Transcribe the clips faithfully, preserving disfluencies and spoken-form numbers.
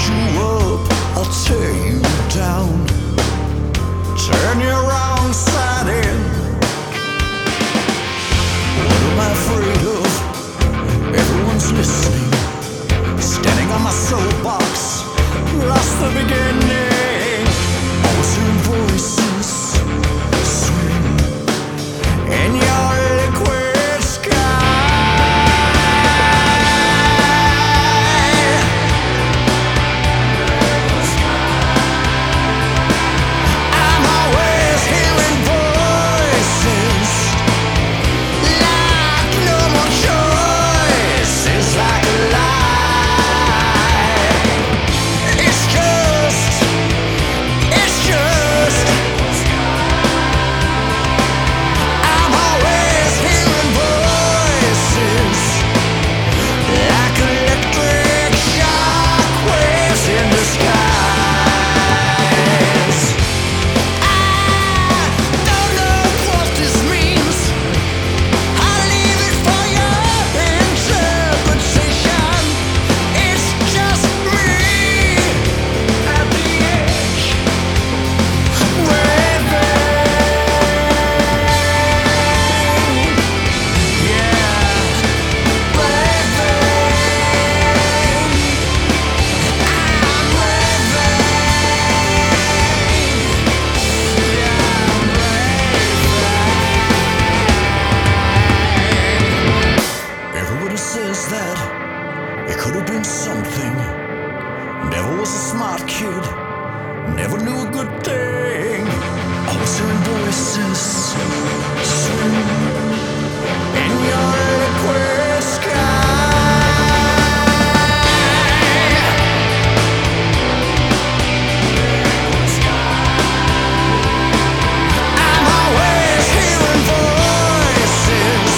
you up, I'll tear you down, turn you wrong side in. What am I afraid of? Everyone's listening, standing on my soapbox, lost the beginning. Always hearing voices swim in your liquid sky. I'm always hearing voices like no more choices, like a lie. It's just, it's just I'm always hearing voices like electric shock waves in the skies. I don't know what this means. I'll leave it for your interpretation. It's just me at the edge, waving. Yeah, waving. I'm waving. Yeah, I'm waving. Everybody says that it could have been something. Never was a smart kid, never knew a good thing. Always hearing voices swim in your liquid sky. I'm always hearing voices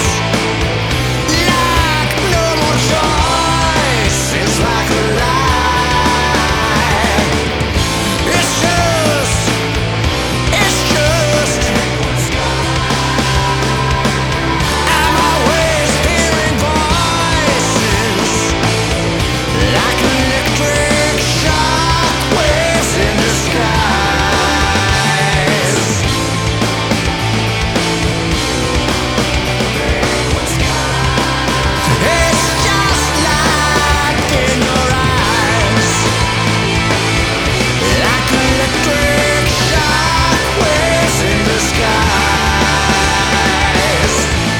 like no more choices, like a lie. It's just, it's just I'm always hearing voices like electric shock waves in the skies. It's just like in your eyes, like electric shock waves in the skies.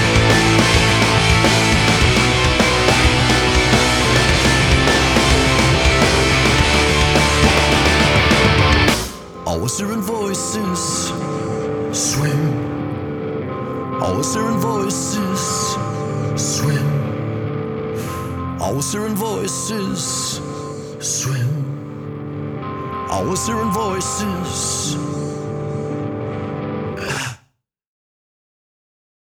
Always hearing voices swim. Always hearing voices swim. Always hearing voices swim. Always hearing voices